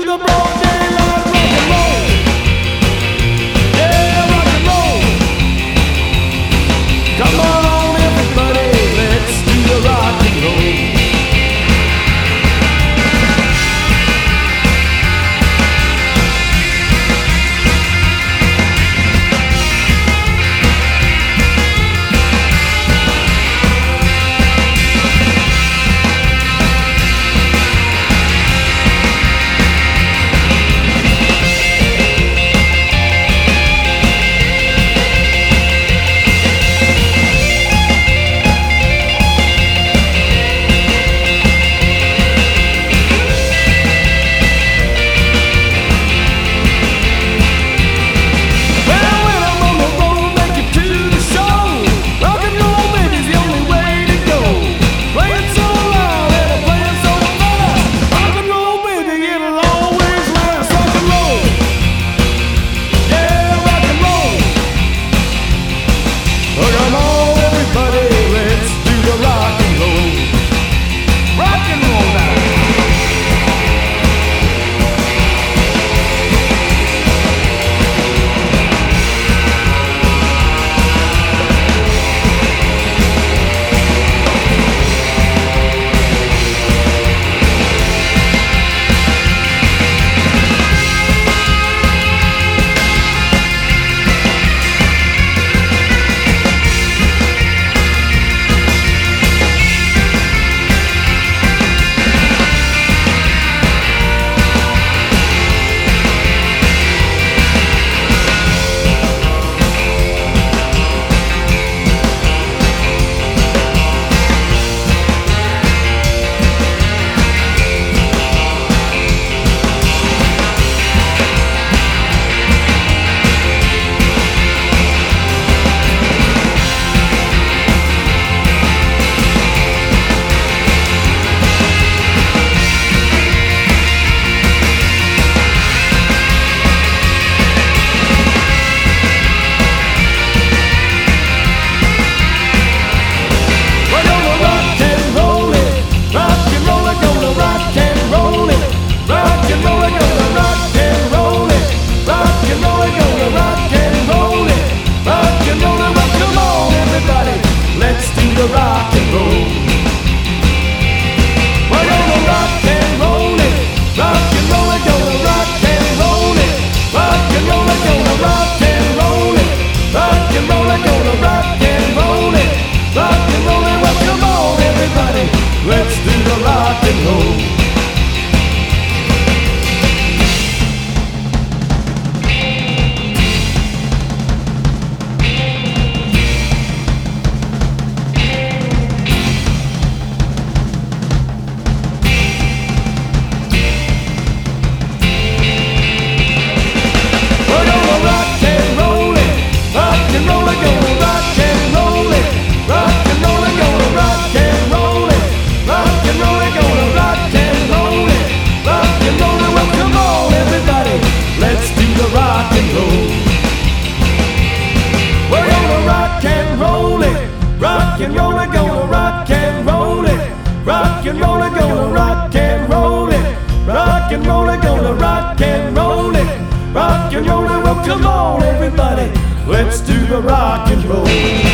the broad daylight, rock and roll. Yeah, rock and roll. Come on, everybody, let's do the rock and roll. Rock and roll. We're gonna rock and roll it. Rock and roll it, gonna rock and roll it. Rock and roll it, gonna rock and roll it. Rock and roll it, gonna rock and roll it. Rock and roll it, well come on everybody, let's do the rock and roll. Rock and roll it, gonna rock and roll it. Rock and roll it, gonna rock and roll it. Rock and roll it, gonna rock and roll it. Rock and roll it, well come on everybody, let's do the rock and roll.